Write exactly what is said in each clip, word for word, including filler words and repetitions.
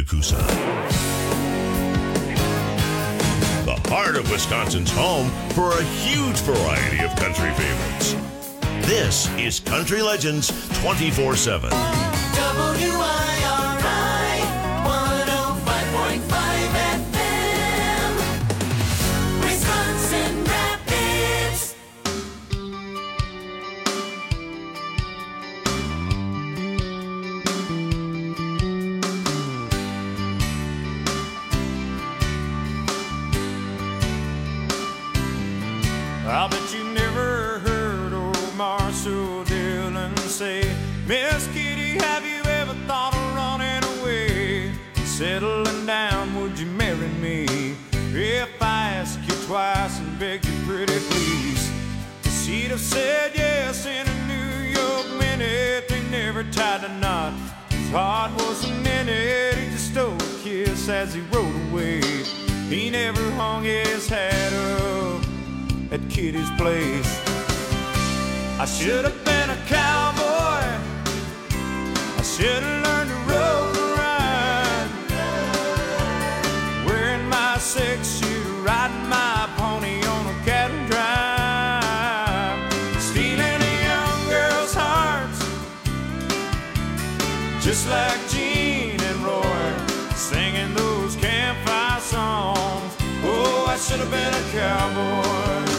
Coosa. The heart of Wisconsin's home for a huge variety of country favorites. This is Country Legends twenty-four seven. W I R I one oh five point five F M, Wisconsin Rapids. I bet you never heard old Marshall Dillon say, Miss Kitty, have you ever thought of running away? Settling down, would you marry me? If I asked you twice and begged you pretty please, she'd have said yes in a New York minute. They never tied a knot, his heart wasn't in it. He just stole a kiss as he rode away. He never hung his hat up at Kitty's place. I should have been a cowboy, I should have learned to rope and ride, wearing my six-shooter, riding my pony on a cattle drive, stealing a young girl's hearts, just like Gene and Roy, singing those campfire songs. Oh, I should have been a cowboy.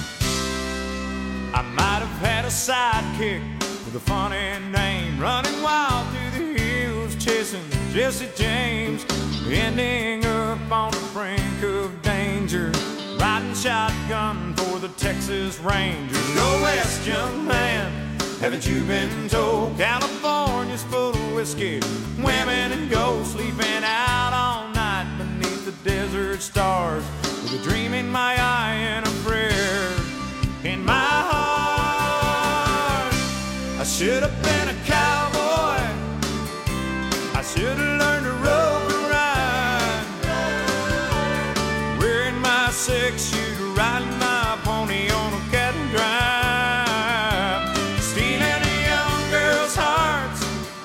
I might have had a sidekick with a funny name, running wild through the hills, chasing Jesse James, ending up on the brink of danger, riding shotgun for the Texas Rangers. Go west, young man, haven't you been told? California's full of whiskey, women and gold, sleeping out all night beneath the desert stars, with a dream in my eye and a prayer in my heart. I should have been a cowboy, I should have learned to rope and ride, wearing my six-shooter, riding my pony on a cattle drive, stealing a young girl's hearts,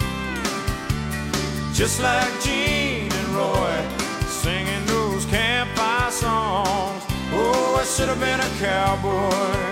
just like Gene and Roy, singing those campfire songs. Oh, I should have been a cowboy.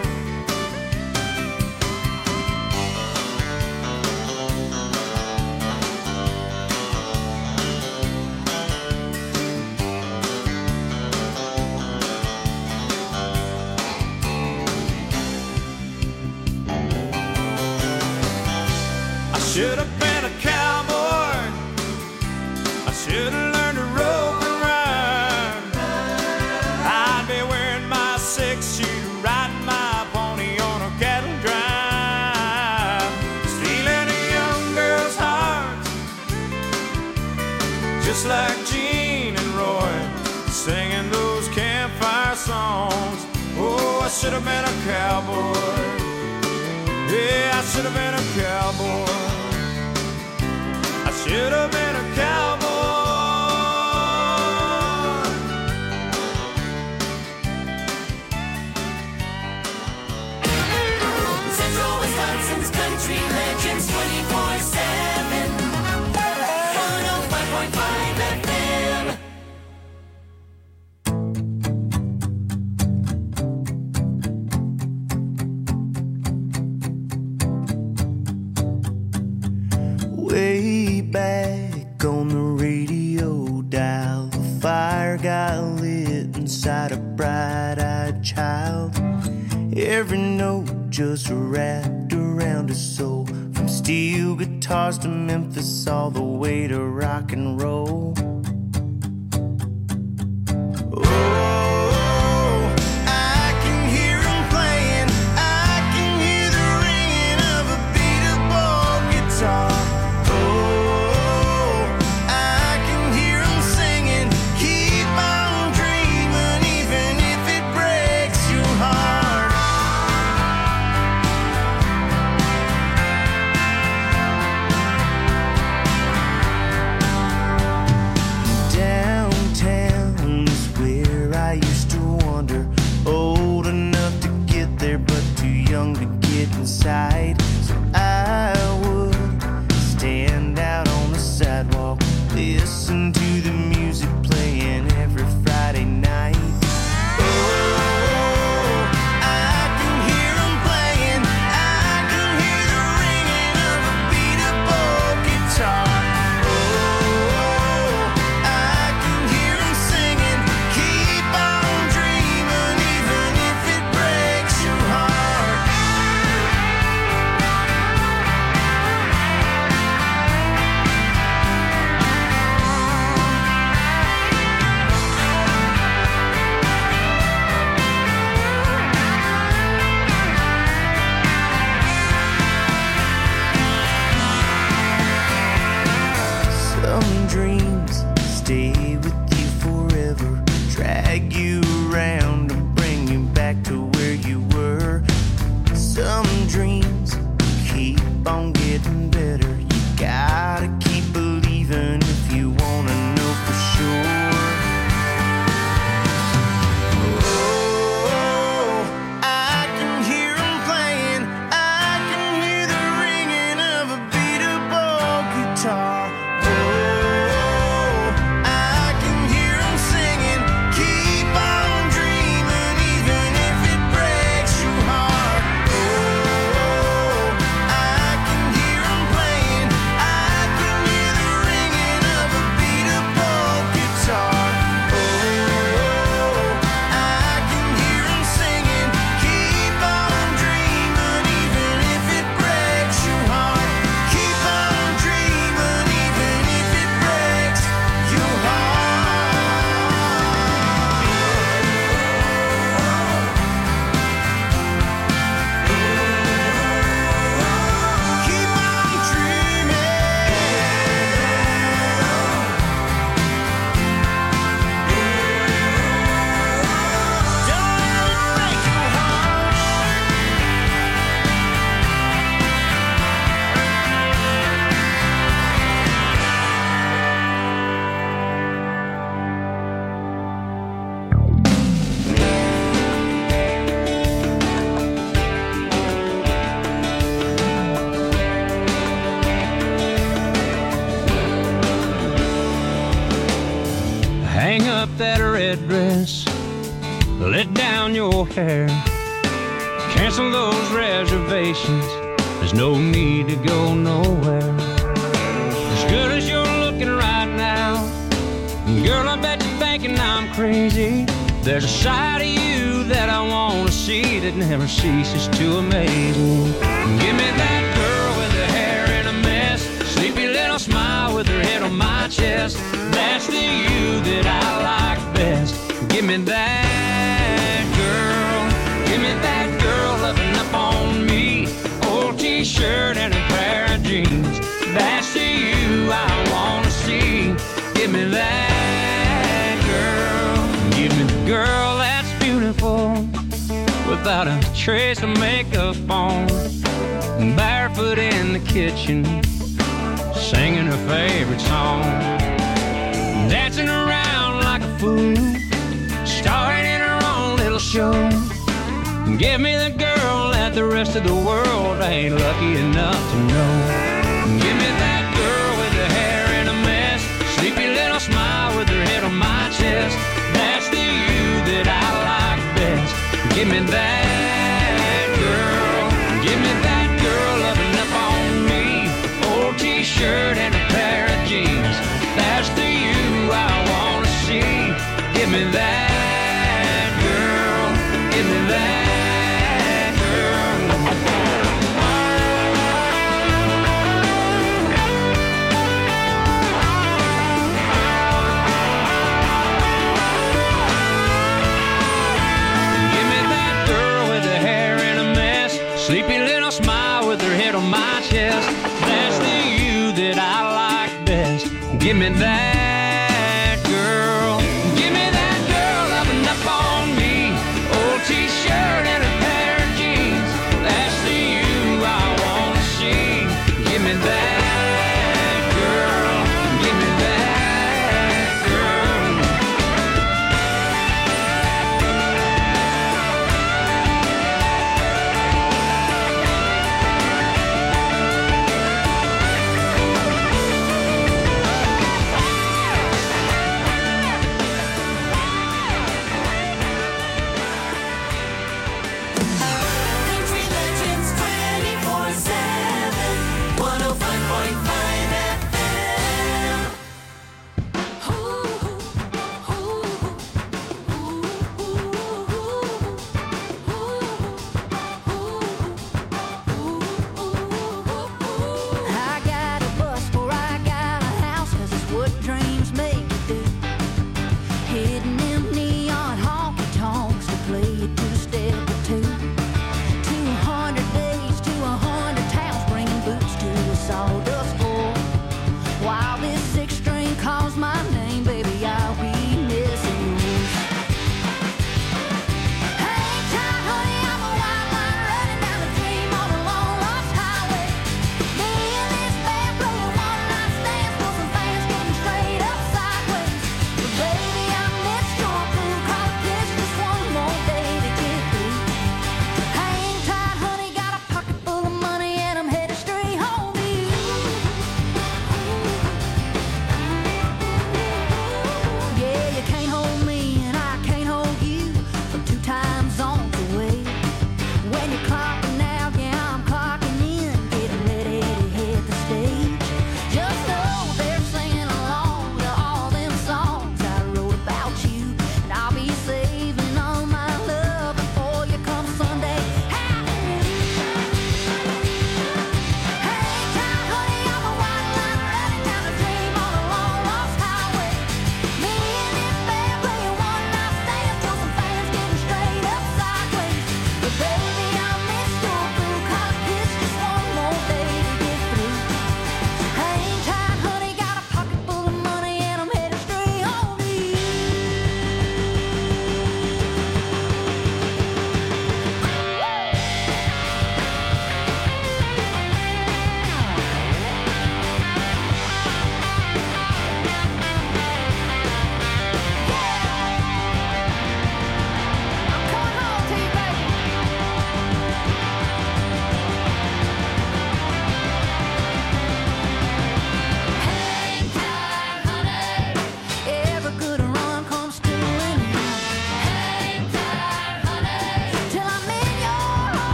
I should have been a cowboy, I should have learned to rope and ride, I'd be wearing my six-shooter, riding my pony on a cattle drive, stealing a young girl's heart, just like Gene and Roy, singing those campfire songs. Oh, I should have been a cowboy. Yeah, I should have been a cowboy. I should have been a cowboy. Central Wisconsin's Country Legends twenty-four seven, one oh five point five F M. Way back on the radio dial, the fire got lit inside a bright-eyed child. Every note just wrapped around his soul, from steel guitars to Memphis, all the way to rock and roll. Oh, I can hear him playing, I can hear the ringing of a beat-up old guitar. dress, let down your hair, cancel those reservations. There's no need to go nowhere. As good as you're looking right now, girl, I bet you're thinking I'm crazy. There's a side of you that I want to see that never ceases to amaze me. Give me that girl with her hair in a mess, sleepy little smile with her head on my chest. That's the you that I like best. Give me that girl. Give me that girl loving up on me. Old t-shirt and a pair of jeans. That's the you I want to see. Give me that girl. Give me the girl that's beautiful, without a trace of makeup on, barefoot in the kitchen, singing her favorite song, dancing around like a fool, starring in her own little show. Give me the girl that the rest of the world ain't lucky enough to know. Give me that girl with her hair in a mess, sleepy little smile with her head on my chest. That's the you that I like best. Give me that girl. Give me that girl loving up on me. Old t-shirt and a pair of jeans. That's the you I want to see. Give me that girl. Give me that. Sleepy little smile with her head on my chest. That's the you that I like best. Give me that girl. Give me that girl loving up on me. Old t-shirt and a pair of jeans. That's the you I want to see. Give me that girl. Give me that girl.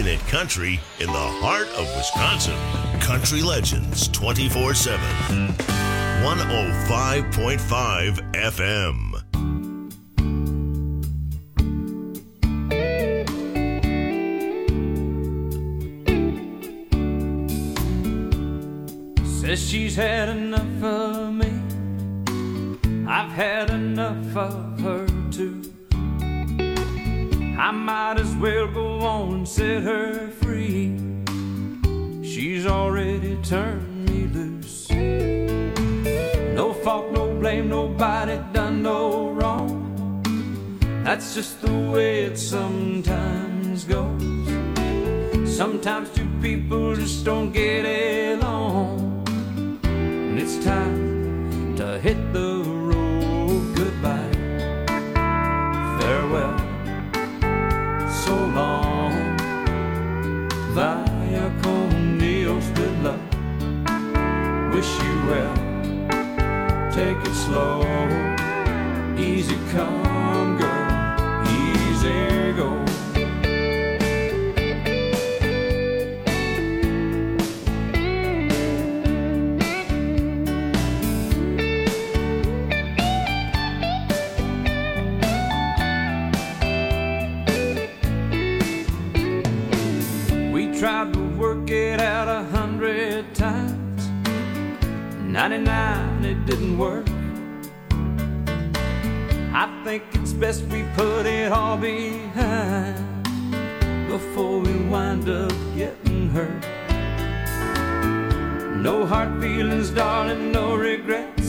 keeping it country in the heart of Wisconsin. Country Legends twenty-four seven. one oh five point five F M. Says she's had enough of me. I've had enough of her too. I might as well go on and set her free. She's already turned me loose. No fault, no blame, nobody done no wrong. That's just the way it sometimes goes. Sometimes two people just don't get along. And it's time to hit the road. Goodbye, farewell, so long, vaya con Dios, good luck, wish you well, take it slow, easy come girl, easy go. Tried to work it out a hundred times. ninety-nine, it didn't work. I think it's best we put it all behind before we wind up getting hurt. No hard feelings, darling, no regrets,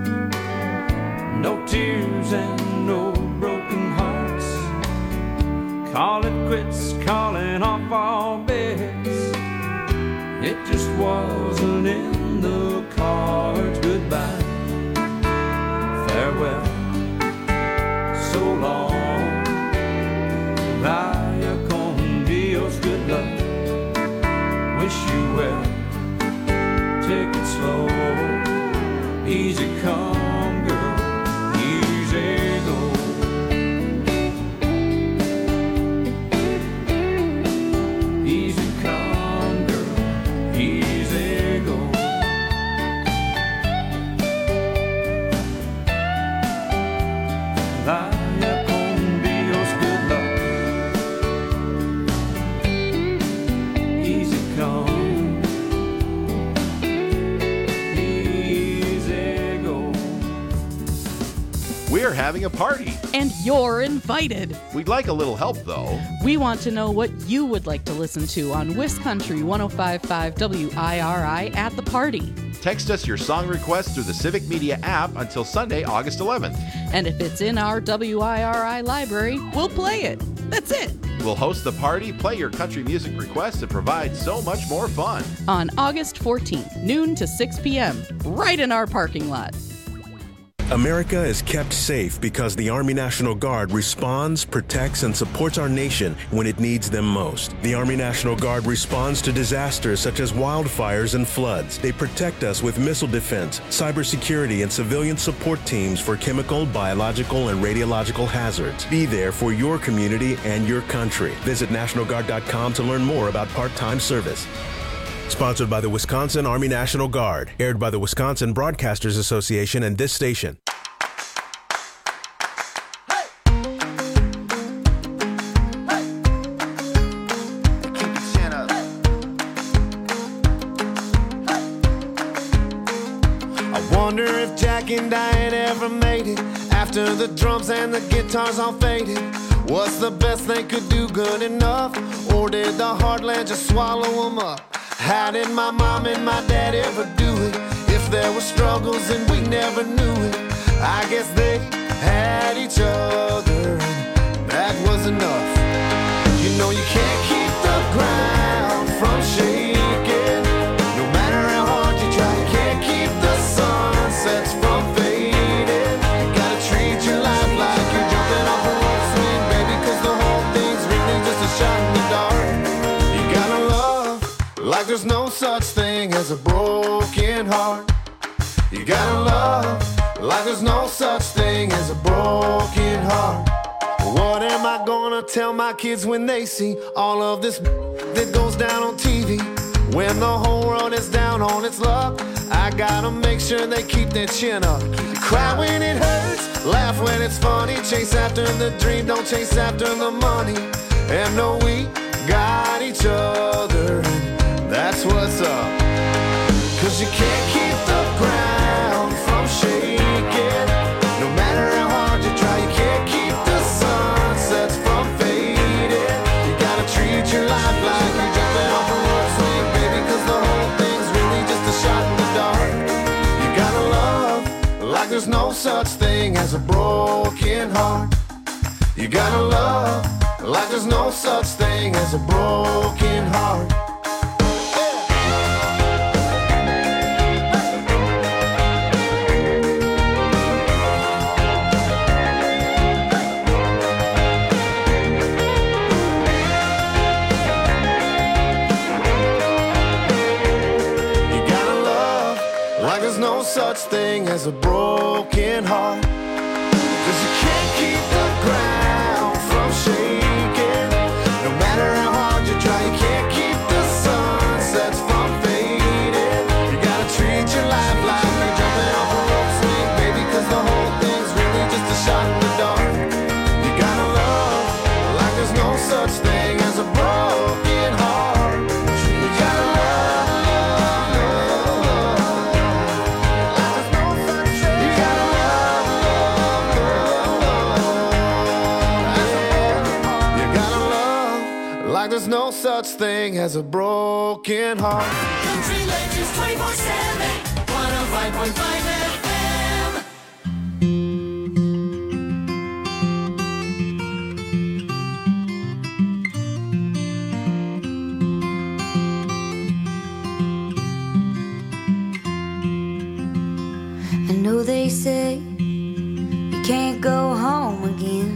no tears and no broken hearts. Call it quits, calling off all bets. It just wasn't in the cards. Goodbye, farewell, so long, vaya con Dios, good luck, wish you well, take it slow, easy come girl, easy go. Vaya con Dios, good luck, easy come, easy go. We're having a party. And you're invited. We'd like a little help, though. We want to know what you would like to listen to on Wiscountry one oh five point five W I R I at the party. Text us your song request through the Civic Media app until Sunday, August eleventh. And if it's in our W I R I library, we'll play it. That's it. We'll host the party, play your country music requests, and provide so much more fun. On August fourteenth, noon to six p.m., right in our parking lot. America is kept safe because the Army National Guard responds, protects, and supports our nation when it needs them most. The Army National Guard responds to disasters such as wildfires and floods. They protect us with missile defense, cybersecurity, and civilian support teams for chemical, biological, and radiological hazards. Be there for your community and your country. Visit National Guard dot com to learn more about part-time service. Sponsored by the Wisconsin Army National Guard. Aired by the Wisconsin Broadcasters Association and this station. I wonder if Jack and Diane ever made it after the drums and the guitars all faded. What's the best they could do good enough? Or did the heartland just swallow them up? How did my mom and my dad ever do it? If there were struggles and we never knew it, I guess they had each other and that was enough. You know you can't keep the ground from shaking. No matter how hard you try, you can't keep the sunsets from fading. You gotta treat your life like you're jumping off a rope swing, baby, cause the whole thing's really just a shot in the dark. You gotta love like there's no such thing as a broken heart. You gotta love like there's no such thing as a broken heart. What am I gonna tell my kids when they see all of this that goes down on T V? When the whole world is down on its luck, I gotta make sure they keep their chin up. Cry when it hurts, laugh when it's funny. Chase after the dream, don't chase after the money. And know we got each other, that's what's up. Cause you can't keep the ground from shaking. No matter how hard you try, you can't keep the sunsets from fading. You gotta treat your life like you're jumping off a rope swing, baby, cause the whole thing's really just a shot in the dark. You gotta love like there's no such thing as a broken heart. You gotta love like there's no such thing as a broken heart. No such thing as a broken heart. Cause you can't keep the ground from shaking. No matter how hard you try, you can't keep the sunsets from fading. You gotta treat your life like you're jumping off a rope swing, baby, cause the whole thing's really just a shot in the dark. You gotta love like there's no such thing as a broken heart. You gotta love. Like there's no such thing as a broken heart. Country Legends twenty-four seven, one oh five point five F M. I know they say you can't go home again.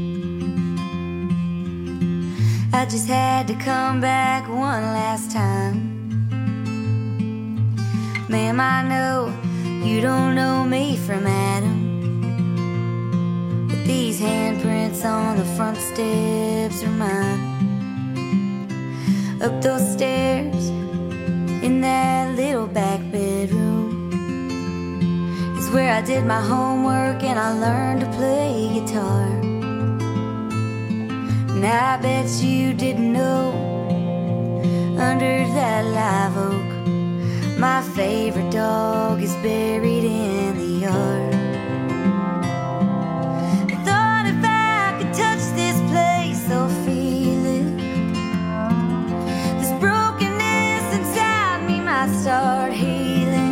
I just had to come back one last time. Ma'am, I know you don't know me from Adam, but these handprints on the front steps are mine. Up those stairs in that little back bedroom is where I did my homework and I learned to play guitar. And I bet you didn't know, under that live oak, my favorite dog is buried in the yard. I thought if I could touch this place, I'll feel it. This brokenness inside me might start healing.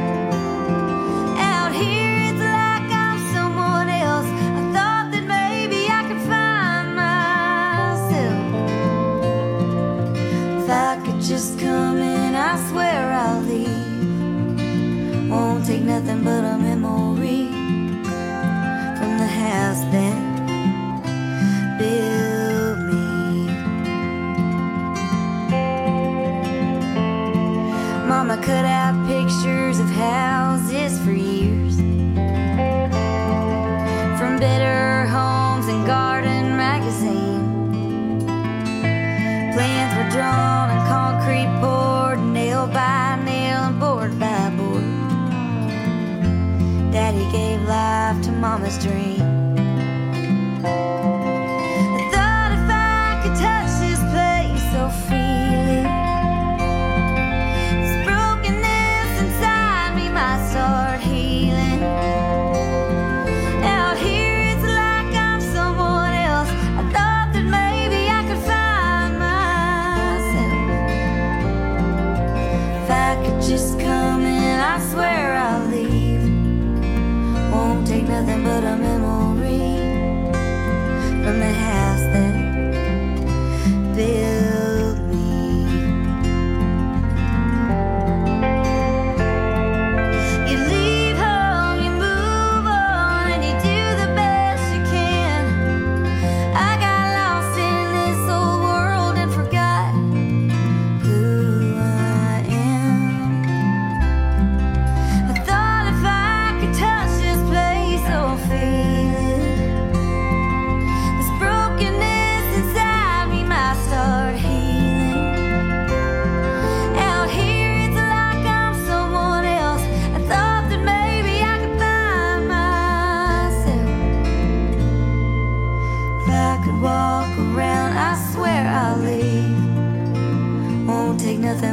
Out here it's like I'm someone else. I thought that maybe I could find myself. If I could just come in, I swear I'll leave. Won't take nothing but a memory from the house that built me. Mama cut out pictures of houses for years, from Better Homes and Garden magazine. Plans were drawn on concrete poured, nail by nail and board by board. Daddy gave life to Mama's dream. I thought if I could touch this place, I'll feel it. This brokenness inside me might start healing. Out here it's like I'm someone else. I thought that maybe I could find myself. If I could just come in, I swear I'll leave. Won't take nothing but a memory from the house that built me. You leave home, you move on, and you do the best you can. I got lost in this old world and forgot who I am. I thought if I could touch this place, I'll feel it. This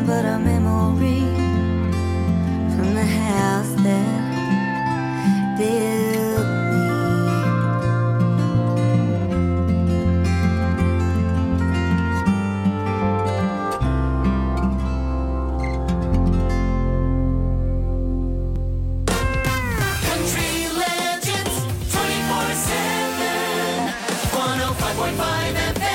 but a memory from the house that built me. Country Legends twenty-four seven, one oh five point five F M.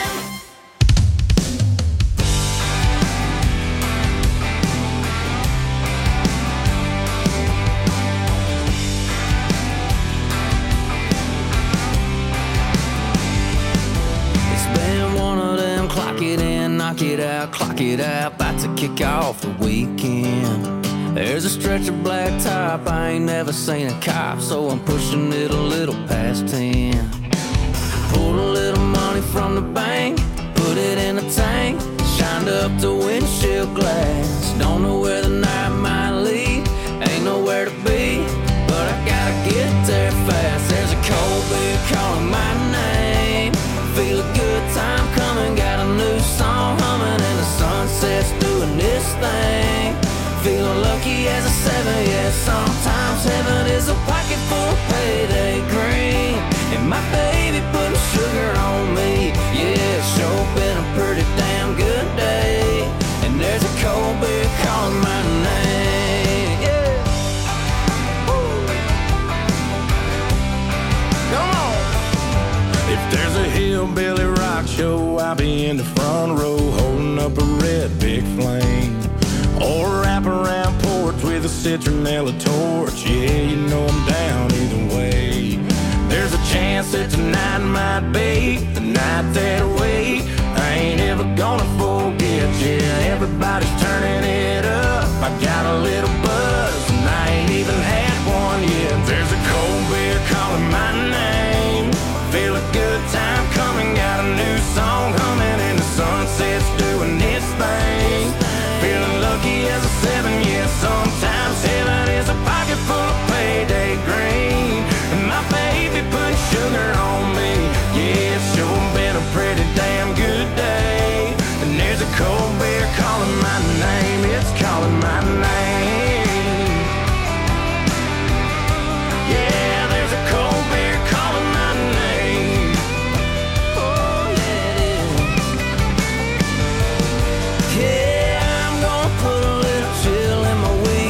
It's been one of them clock it in, knock it out, clock it out, about to kick off the weekend. There's a stretch of black top, I ain't never seen a cop, so I'm pushing it a little past ten. Pulled a little money from the bank, put it in a tank, shined up the windshield glass. Don't know where the night might lead, ain't nowhere to be, but I gotta get there fast. There's a cold beer calling my name, feel a good time coming, got a new song humming, and the sunset's doing this thing. Feeling lucky as a seven, yeah, sometimes heaven is a pocket full of payday green. And my baby putting sugar on me, yeah, it's sure been a pretty damn good day. And there's a cold beer calling my name, yeah. Woo. Come on. If there's a hillbilly rock show, I'll be in the front row holding up a red big flame. Or wrap around porch with a citronella torch. Yeah, you know I'm down either way. There's a chance that tonight might be the night that I wait. I ain't ever gonna forget. Yeah, everybody's turning it up. I got a little buzz and I ain't even had one yet. There's a cold beer calling my name. Feel a good time coming, got a new song humming, and the sunset's doing its thing. Feeling lucky as a seven, yeah, sometimes heaven is a pocket full of payday green. And my baby put sugar on me, yeah, it's sure been a pretty damn good day. And there's a cold beer calling my name, it's calling my name. Yeah, there's a cold beer calling my name. Oh, yeah, it is. Yeah. Put a little chill in my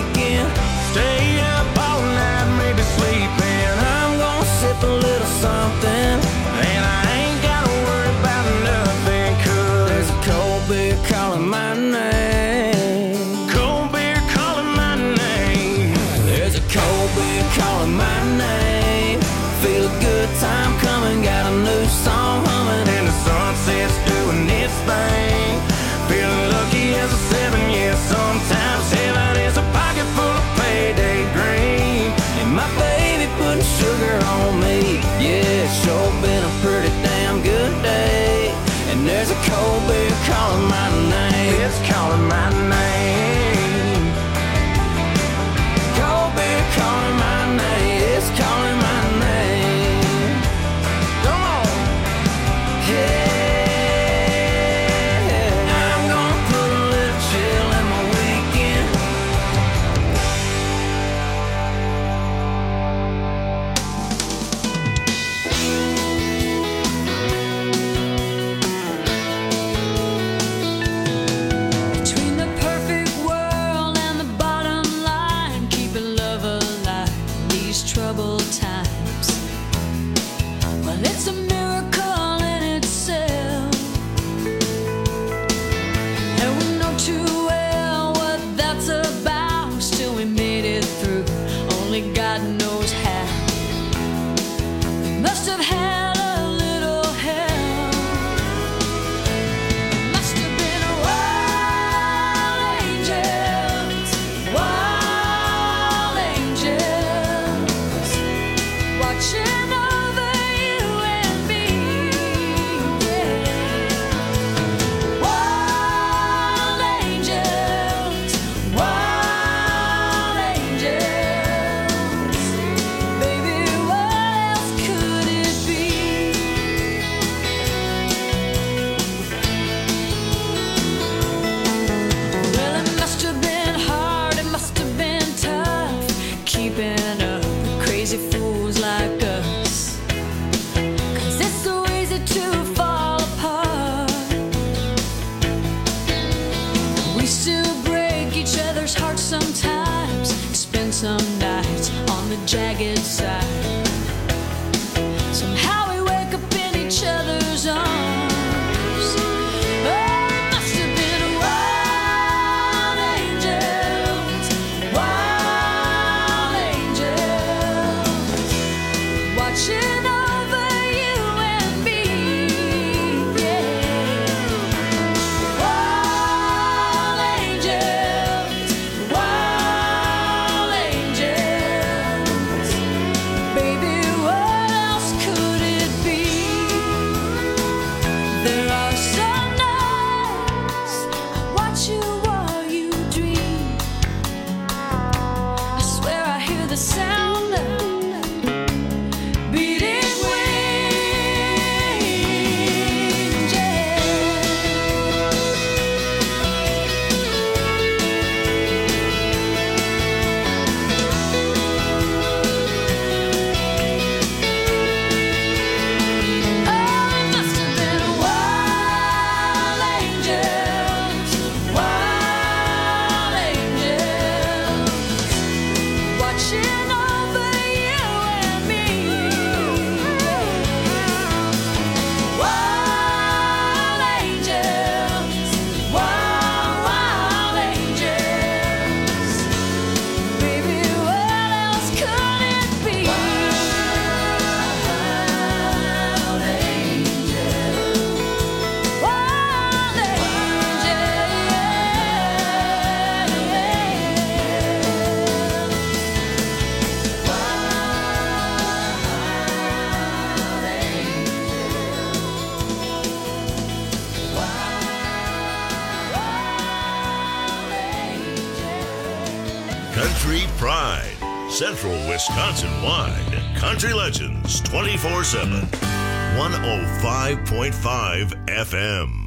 Country Pride. Central Wisconsin-wide. Country Legends twenty-four seven. one oh five point five F M.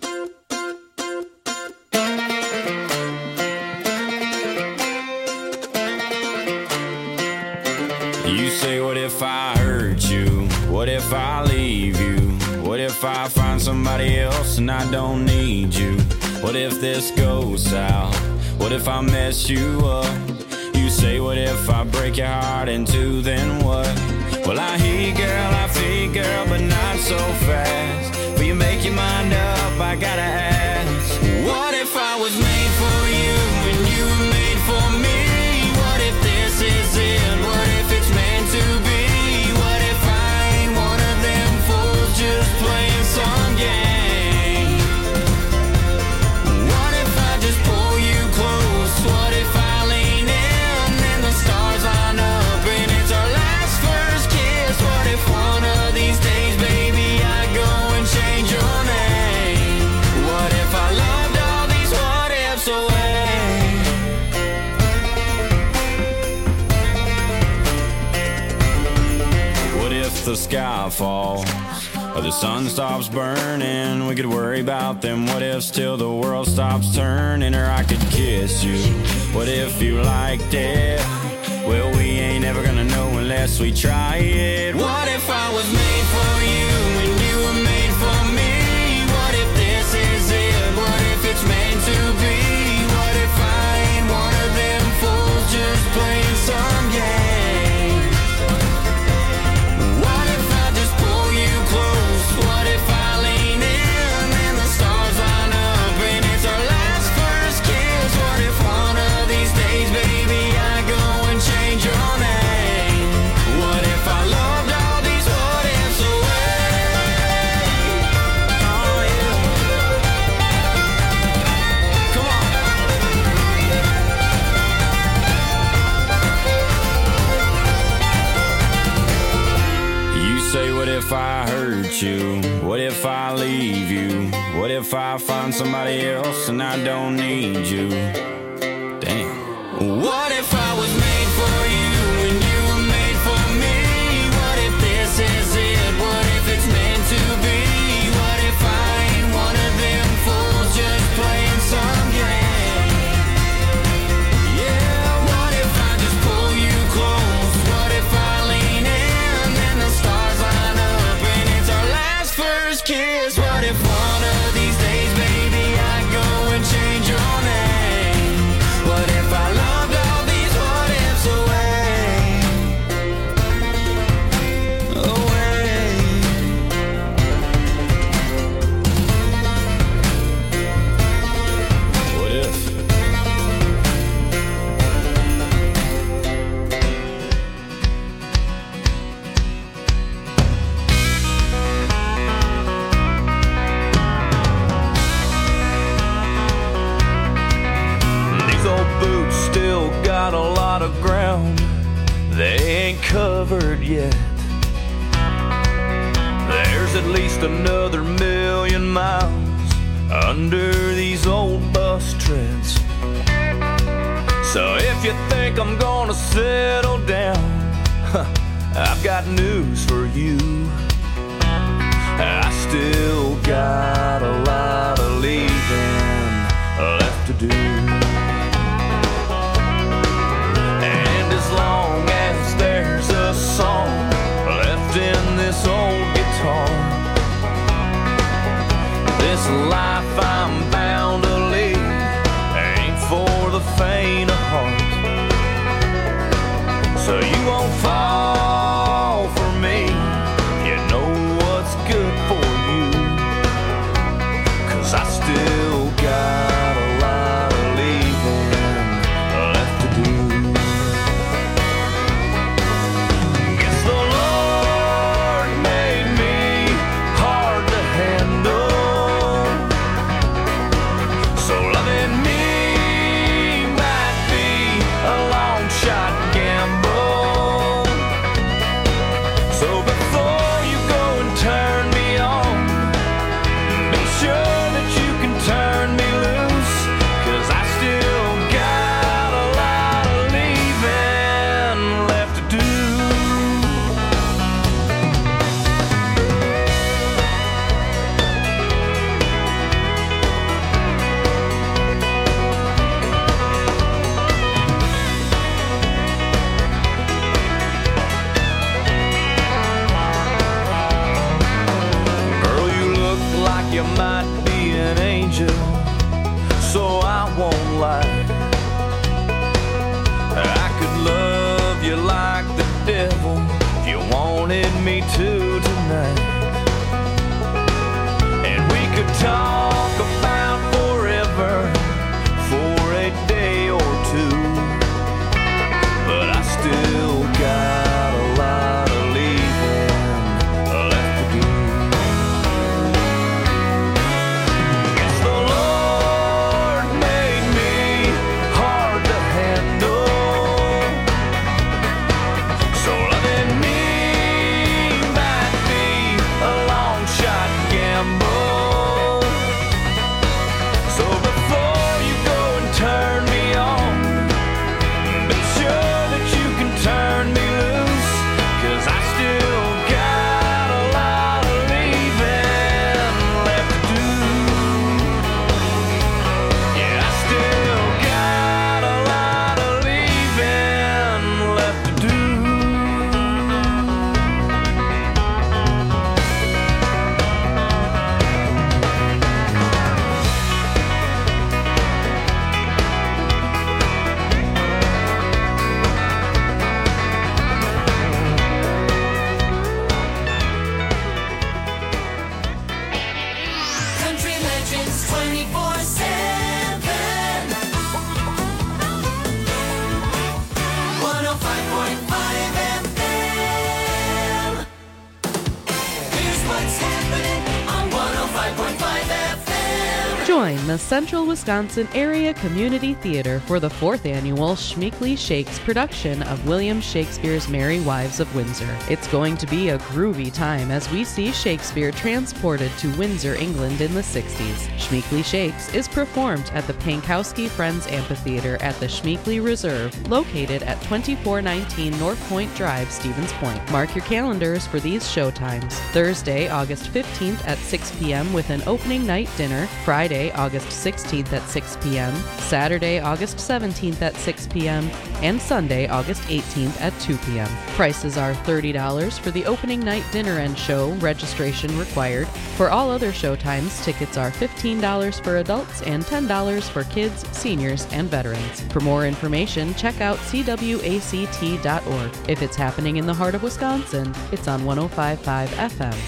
You say, what if I hurt you? What if I leave you? What if I find somebody else and I don't need you? What if this goes south? What if I mess you up? You say, what if I break your heart in two, then what? Well, I hear you, girl, I feel you, girl, but not so fast. Will you make your mind up? I gotta ask. What if I was made for you and you were made for me? What if this is it? What if it's meant to be? What if I ain't one of them fools just playing some game? What if I just pull you close? What if I lean in and the stars line up and it's our last first kiss? What if one of these days, baby, I go and change your name? What if I loved all these what ifs away? What if the sky falls or the sun stops burning? We could worry about them what ifs till the world stops turning. Or I could kiss you. What if you liked it? Well, we ain't ever gonna know unless we try it. What if I was made for you and you were made for me? What if this is it? What if it's meant to be? What if I ain't one of them fools just playing some game? What if I just pull you close? What if I lean in and the stars line up and it's our last first kiss? What if one of these days, baby, I go and change your name? What if I loved all these what ifs away? Oh yeah. Come on. You say, what if I hurt you? What if I leave you? What if I find somebody else and I don't need you? Damn. What if I was made for you and you were made for me? What if this is it? What if it's meant to be? What if I ain't one of them fools just playing some game? Yeah, what if I just pull you close? What if I lean in and the stars line up and it's our last first kiss? What if one of these days, baby, I go and change your name? What if I loved all these what ifs away? Away. What if? These old boots still got a lot of ground they ain't covered yet. There's at least another million miles under these old bus treads. So if you think I'm gonna settle down, I've got news for you. I still got a lot of leaving left to do. And as long as there's a song left in this old guitar, this life I'm bound to lead ain't for the faint of heart. So you won't fall for me, you know what's good for you, 'cause I still got a lot of wanted me to tonight. And we could talk about forever for a day or two, but I still got a lot of leaving left to do. Guess the Lord made me hard to handle, so loving me might be a long shot gamble. So before you go and turn me on, be sure that you can turn me loose, 'cause I still got a lot of leaving left to do. Yeah, I still got a lot of leaving left to do. Country Legends twenty-four seven. one oh five point five F M. Here's what's happening on one oh five point five F M. Join the Central Wisconsin Area Community Theater for the fourth annual Schmeekley Shakes production of William Shakespeare's Merry Wives of Windsor. It's going to be a groovy time as we see Shakespeare transported to Windsor, England in the sixties. Schmeekley Shakes is performed at the Pankowski Friends Amphitheater at the Schmeekley Reserve, located at twenty-four nineteen North Point Drive, Stevens Point. Mark your calendars for these showtimes. Thursday, August fifteenth at six p.m. with an opening night dinner. Friday, August sixteenth at six p.m. Saturday, August seventeenth at six p.m. and Sunday, August eighteenth at two p.m. Prices are thirty dollars for the opening night dinner and show, registration required. For all other showtimes, tickets are fifteen dollars for adults and ten dollars for kids, seniors, and veterans. For more information, check out c w a c t dot org. If it's happening in the heart of Wisconsin, it's on one oh five point five F M.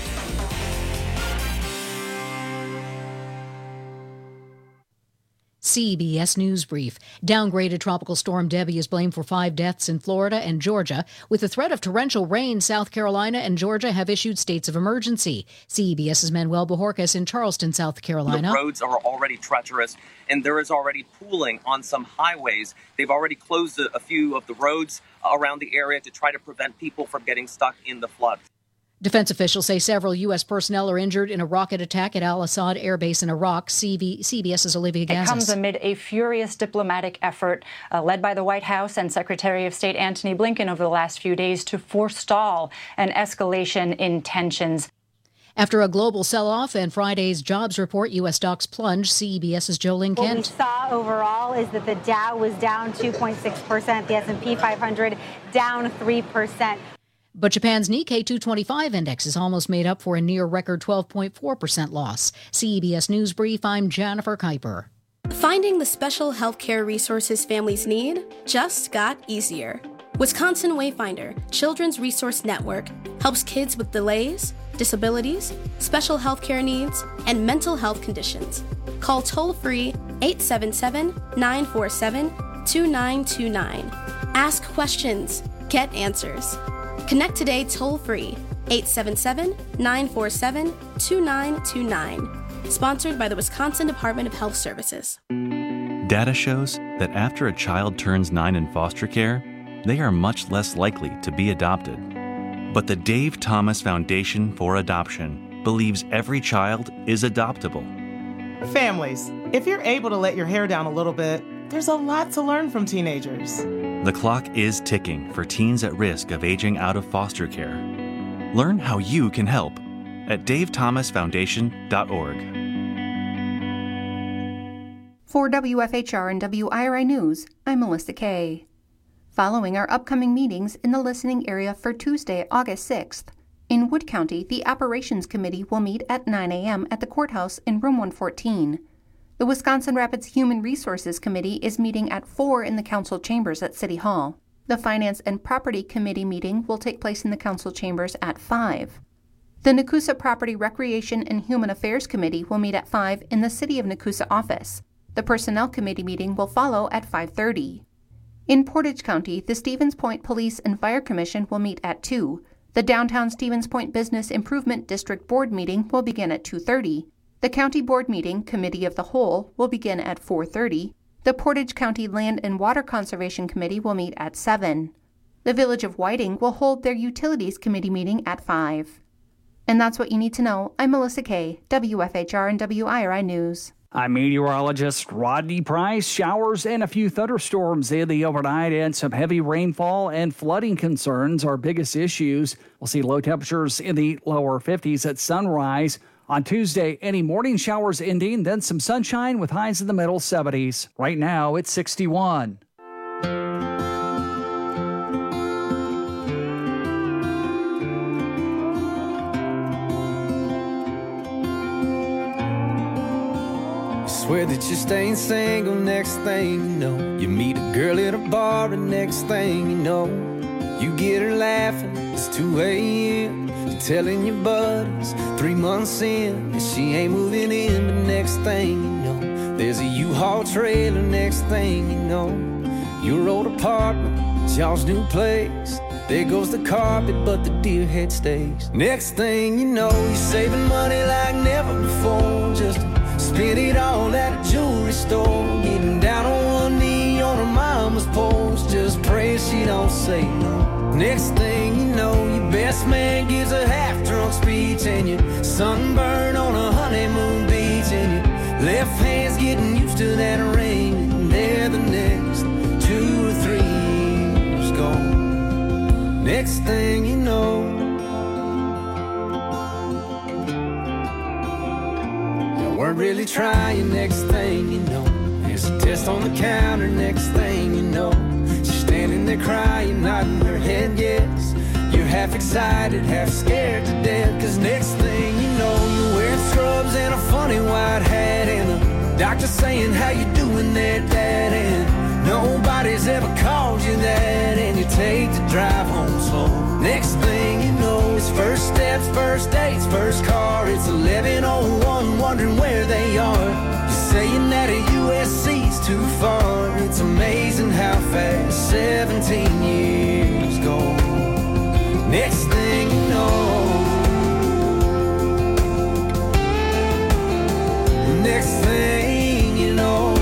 C B S News Brief. Downgraded Tropical Storm Debbie is blamed for five deaths in Florida and Georgia. With the threat of torrential rain, South Carolina and Georgia have issued states of emergency. CBS's Manuel Bojorquez in Charleston, South Carolina. The roads are already treacherous, and there is already pooling on some highways. They've already closed a, a few of the roads around the area to try to prevent people from getting stuck in the flood. Defense officials say several U S personnel are injured in a rocket attack at Al-Assad Air Base in Iraq. CBS's Olivia Gazis. It comes amid a furious diplomatic effort uh, led by the White House and Secretary of State Antony Blinken over the last few days to forestall an escalation in tensions. After a global sell-off and Friday's jobs report, U S stocks plunged. CBS's Jolene Kent. What we saw overall is that the Dow was down two point six percent, the S and P five hundred down three percent. But Japan's Nikkei two twenty-five index is almost made up for a near-record twelve point four percent loss. C B S News Brief, I'm Jennifer Kuiper. Finding the special healthcare resources families need just got easier. Wisconsin Wayfinder Children's Resource Network helps kids with delays, disabilities, special healthcare needs, and mental health conditions. Call toll-free eight seven seven, nine four seven, two nine two nine. Ask questions. Get answers. Connect today toll-free, eight seven seven, nine four seven, two nine two nine. Sponsored by the Wisconsin Department of Health Services. Data shows that after a child turns nine in foster care, they are much less likely to be adopted. But the Dave Thomas Foundation for Adoption believes every child is adoptable. Families, if you're able to let your hair down a little bit, there's a lot to learn from teenagers. The clock is ticking for teens at risk of aging out of foster care. Learn how you can help at dave thomas foundation dot org. For W F H R and W I R I News, I'm Melissa Kay. Following our upcoming meetings in the listening area for Tuesday, August sixth, in Wood County, the Operations Committee will meet at nine a.m. at the courthouse in room one fourteen. The Wisconsin Rapids Human Resources Committee is meeting at four in the council chambers at City Hall. The Finance and Property Committee meeting will take place in the council chambers at five. The Nakusa Property Recreation and Human Affairs Committee will meet at five in the City of Nakusa office. The Personnel Committee meeting will follow at five thirty. In Portage County, the Stevens Point Police and Fire Commission will meet at two. The Downtown Stevens Point Business Improvement District Board meeting will begin at two thirty. The County Board meeting, Committee of the Whole, will begin at four thirty. The Portage County Land and Water Conservation Committee will meet at seven. The Village of Whiting will hold their Utilities Committee meeting at five. And that's what you need to know. I'm Melissa Kay, W F H R and W I R I News. I'm meteorologist Rodney Price. Showers and a few thunderstorms in the overnight and some heavy rainfall and flooding concerns are biggest issues. We'll see low temperatures in the lower fifties at sunrise. On Tuesday, any morning showers ending, then some sunshine with highs in the middle seventies. Right now, it's sixty-one. Swear that you're staying single, next thing you know, you meet a girl at a bar, and next thing you know, you get her laughing, it's two a.m. You're telling your buddies, three months in, that she ain't moving in, but next thing you know, there's a U-Haul trailer, next thing you know, your old apartment, it's y'all's new place. There goes the carpet, but the deer head stays. Next thing you know, you're saving money like never before, just spend it all at a jewelry store, getting down on one knee on her mama's porch, just pray she don't say no. Next thing you know, your best man gives a half-drunk speech, and you're sunburned on a honeymoon beach, and your left hand's getting used to that ring, and there the next two or three years gone. Next thing you know, weren't really trying, next thing you know, there's a test on the counter, next thing you know, she's standing there crying, nodding her head yes. You're half excited, half scared to death, cause next thing you know, you're wearing scrubs and a funny white hat, and the doctor saying, how you doing there, Dad? And nobody's ever called you that, and you take the drive home slow. Next thing you know, it's first steps, first dates, first car. It's eleven oh one, wondering where they are. You're saying that a U S C's too far. It's amazing how fast seventeen years go. Next thing you know, next thing you know,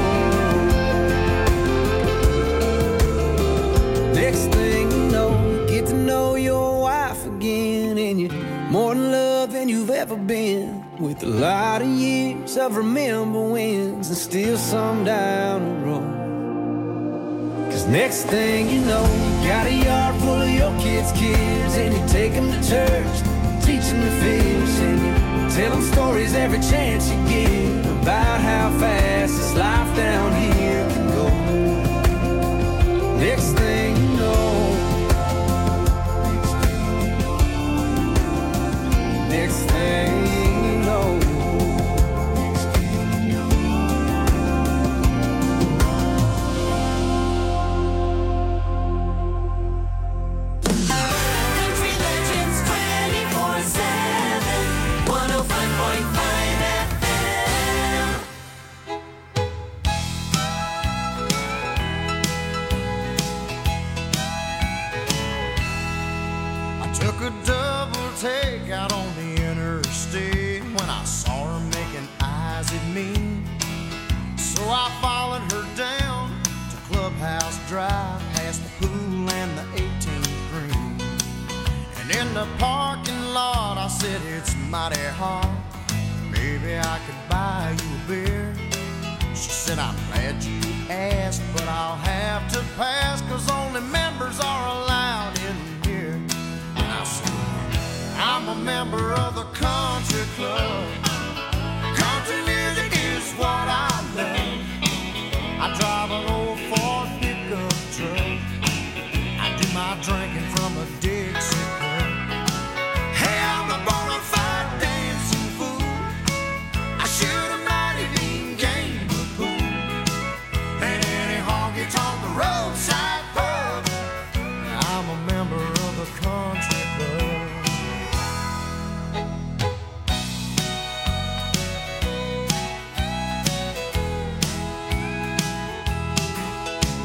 next thing you know, get to know your wife again, and you're more in love than you've ever been, with a lot of years of remember wins and still some down the road. Cause next thing you know, you got a yard full of your kids' kids, and you take them to church, teach them to fish, and you tell them stories every chance you get about how fast this life down here can go. Next thing you know, next thing you know, Country Legends twenty-four seven, one oh five point five F M. I took a double take out on the interstate when I saw her making eyes at me. So I followed her down to Clubhouse Drive, past the pool and the eighteenth green. And in the parking lot I said, it's mighty hot, maybe I could buy you a beer. She said, I'm glad you asked, but I'll have to pass, cause only members are allowed in here. And I said, I'm a member of the country club. Country music is what I love. I drive an old Ford pickup truck. I do my drinking from a Dixie cup. Hey, I'm a bona fide dancing fool. I shoot a mighty mean game of pool. And any honky tonk roadside pub,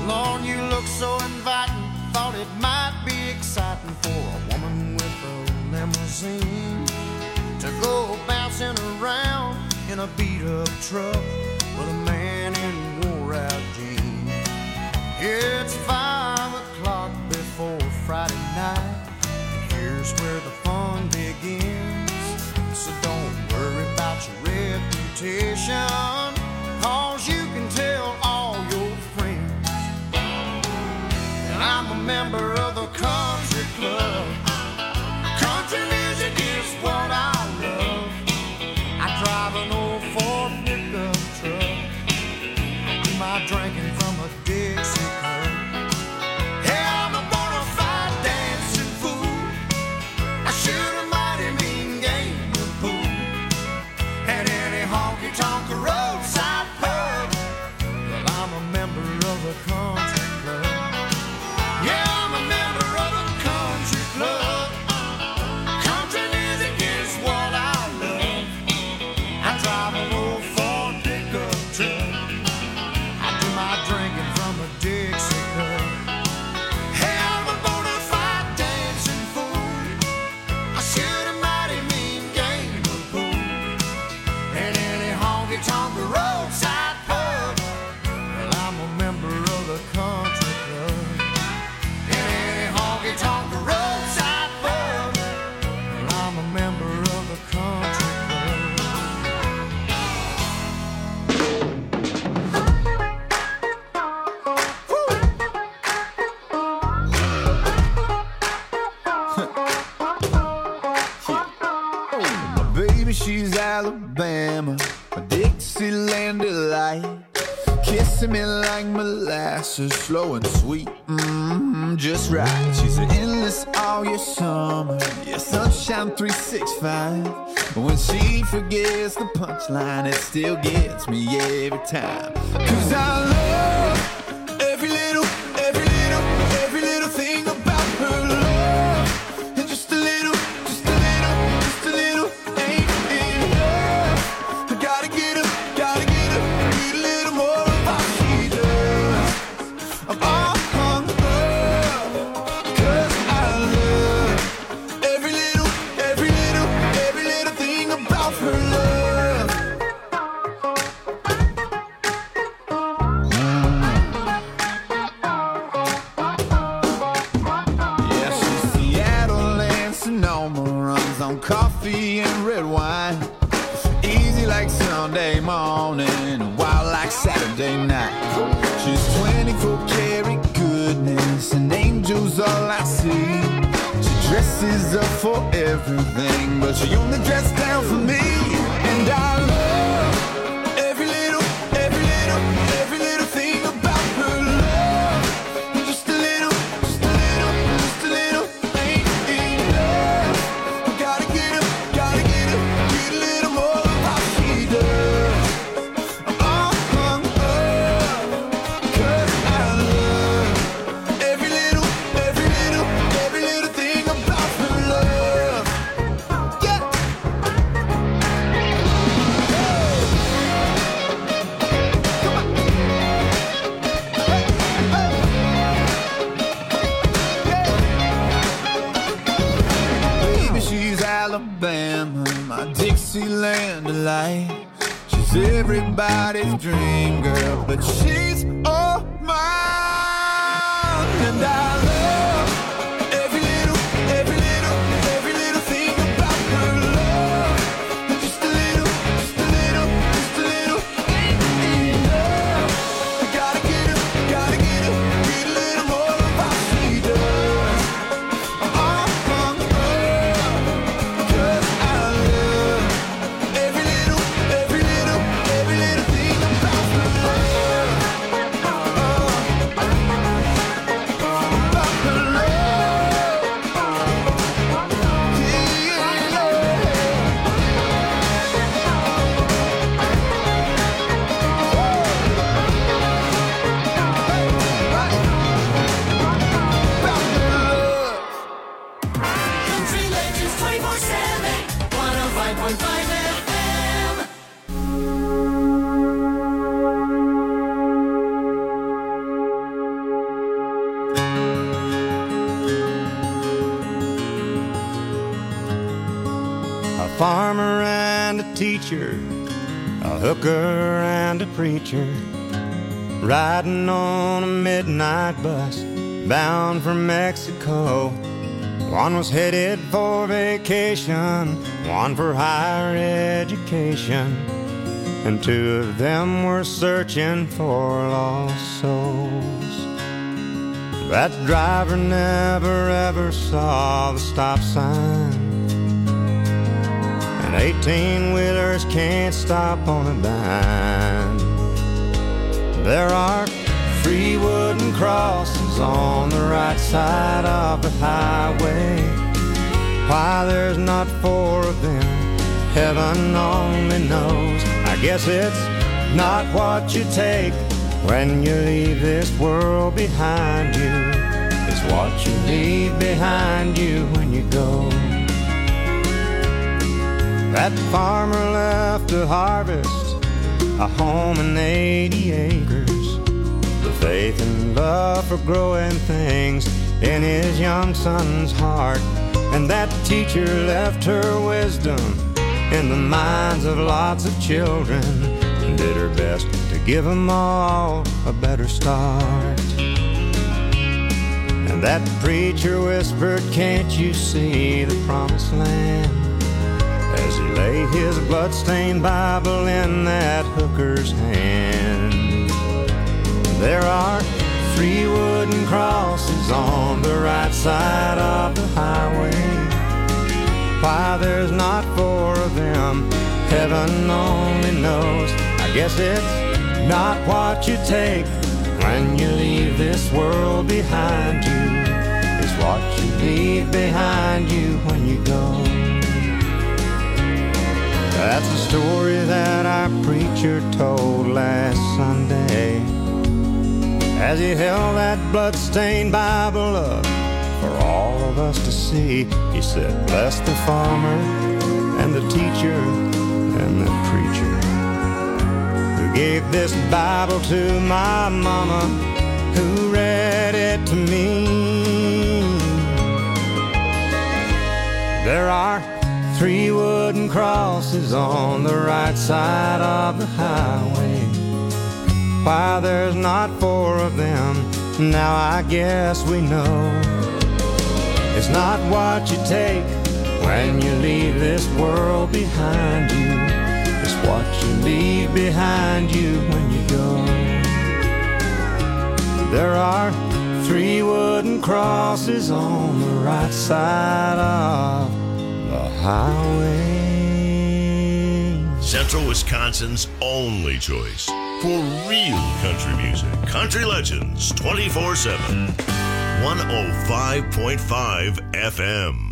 Lord, you look so inviting. Thought it might be exciting for a woman with a limousine to go bouncing around in a beat-up truck with a man in wore-out jeans. It's five o'clock before Friday night, and here's where the fun begins. So don't worry about your reputation, 'cause you can tell all your friends. And I'm a member of the country club. Country music is what I love. I drive an old Ford pickup truck. I do my drinking from a Dixie cup. Hey, I'm a bona fide dancing fool. I shoot a mighty mean game of pool at any honky-tonk roadside pub. Well, I'm a member of a country club. Yeah, I'm a member of a country club. Country music is what I love. I drive an old Ford pickup truck. I do my drinking from a Dixie cup. Hey, I'm a bona fide dancing fool. I shoot a mighty mean game of pool at any honky-tonk roadside pub. Well, I'm a member of the country club. At any honky-tonk roadside pub. Well, I'm a member of the country club. My baby, she's Alabama, a Dixieland delight. Kissing me like molasses, slow and sweet, mm-hmm, just right. She's an endless all year summer, yeah, sunshine three sixty-five. But when she forgets the punchline, it still gets me every time. 'Cause I love every little, every little, every little thing about her love. And just a little, just a little, just a little ain't enough. I gotta get her, gotta get her, get a little more of what she does. I'm all hung up, 'cause I love every little, every little, every little thing about her love. Yeah, she's Seattle and Sonoma, runs on coffee and red wine. Easy like Sunday morning, wild like Saturday night. She's twenty-four karat goodness, and angels all I see. She dresses up for everything, but she only dresses down for me. And I love every little, every little, every little thing about her love. And just a little, just a little, just a little ain't enough. I gotta get her, gotta get her, get a little more of what she does. I'm all hung up, 'cause I love every little, every little, every little thing about her love. Yeah. Baby, she's Alabama, my Dixieland delight. She's everybody's dream girl, but she's all mine. And I love every little, every little, every little thing about her love. And just a little, just a little, just a little ain't enough. I gotta get her, gotta get her, get a little more of what she does. I'm all hung up, 'cause I love every little, every little, every little thing about her love. farmer and a teacher, a hooker and a preacher, riding on a midnight bus bound for Mexico. One was headed for vacation, one for higher education, and two of them were searching for lost souls. That driver never ever saw the stop sign, and eighteen-wheelers can't stop on a dime. There are three wooden crosses on the right side of the highway. Why there's not four of them, heaven only knows. I guess it's not what you take when you leave this world behind you. It's what you leave behind you when you go. That farmer left to harvest a home and eighty acres, the faith and love for growing things in his young son's heart. And that teacher left her wisdom in the minds of lots of children and did her best to give them all a better start. And that preacher whispered, can't you see the promised land, as he laid his bloodstained Bible in that hooker's hand. There are three wooden crosses on the right side of the highway. Why there's not four of them, heaven only knows. I guess it's not what you take when you leave this world behind you. It's what you leave behind you when you go. That's a story that our preacher told last Sunday, as he held that bloodstained Bible up for all of us to see. He said, bless the farmer and the teacher and the preacher who gave this Bible to my mama, who read it to me. There are three wooden crosses on the right side of the highway. Why there's not four of them, now I guess we know. It's not what you take when you leave this world behind you. It's what you leave behind you when you go. There are three wooden crosses on the right side of the highway. Central Wisconsin's only choice for real country music. Country Legends twenty-four seven. one oh five point five F M.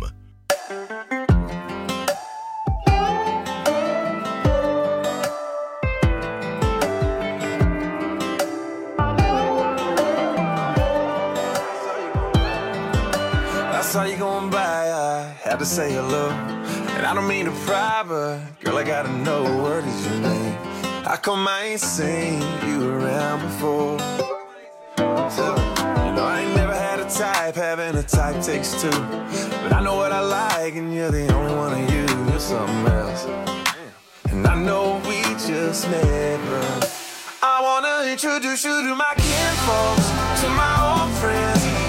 I saw you going by, I had to say hello. And I don't mean to pry, but girl, I gotta know, what is your name? How come I ain't seen you around before? So, you know, I ain't never had a type, having a type takes two. But I know what I like, and you're the only one of you. You're something else. And I know we just met, but I wanna introduce you to my kinfolks, to my old friends.